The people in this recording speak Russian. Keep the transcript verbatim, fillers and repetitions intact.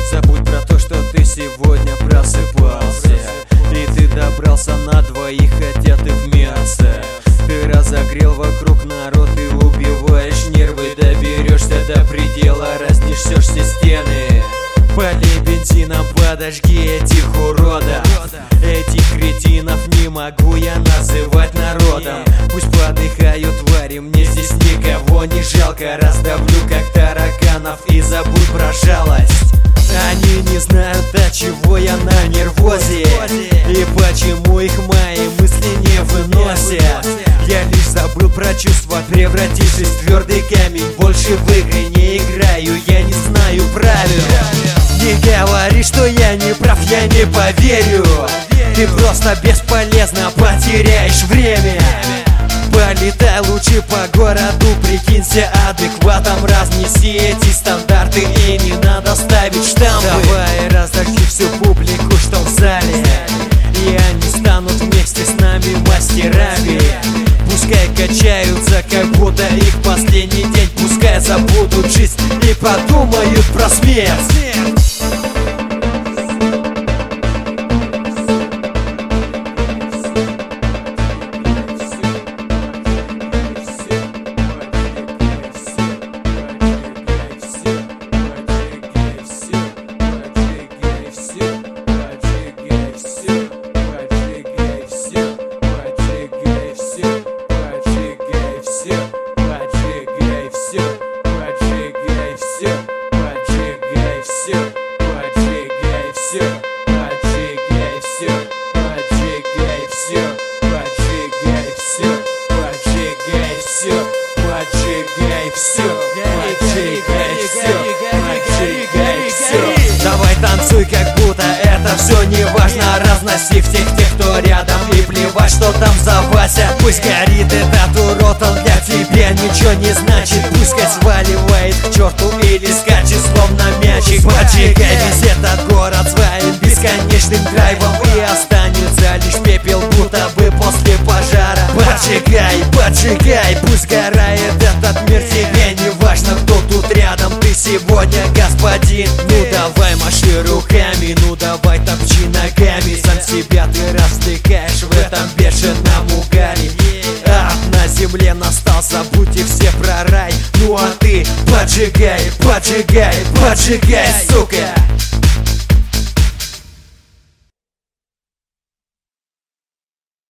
Забудь про то, что ты сегодня просыпался, и ты добрался на двоих, хотя ты в мясо. Ты разогрел вокруг народ и убиваешь нервы. Доберешься до предела, разнесешь все стены. Полей бензином, подожги этих уродов. Этих кретинов не могу я называть народом. Пусть подыхают твари, мне здесь никого не жалко. Раздавлю как тараканов и забудь про жалость. Они не знают, от чего я на нервозе, и почему их мои мысли не выносят. Я лишь забыл про чувства, превратившись в твердый камень. Больше в игры не играю, я не знаю правил. Не говори, что я не прав, я не поверю. Ты просто бесполезно потеряешь время. Полетай лучше по городу, прикинься адекватом. Разнеси эти стандарты и не надо ставить штампы. Давай разогни всю публику, что в зале, и они станут вместе с нами мастерами. Пускай качаются, как будто их последний день. Пускай забудут жизнь и подумают про смерть. Давай танцуй, как будто это все не важно. Разноси всех тех, кто рядом, и плевать, что там за Вася. Пусть горит этот урод, он для тебя ничего не значит. Пускай сваливает к черту или скачет словно мячик. Поджигай весь этот город своим бесконечным драйвом, и останется лишь пепел, будто бы после пожара. Поджигай, поджигай, пусть горает этот мир. Тебе не важно, кто тут рядом, ты сегодня господин. Ну давай маши руками, ну давай топчи ногами. Сам себя ты растыкаешь в этом бешеном угаре. Ад на земле настал, забудьте все про рай. Ну а ты поджигай, поджигай, поджигай, сука.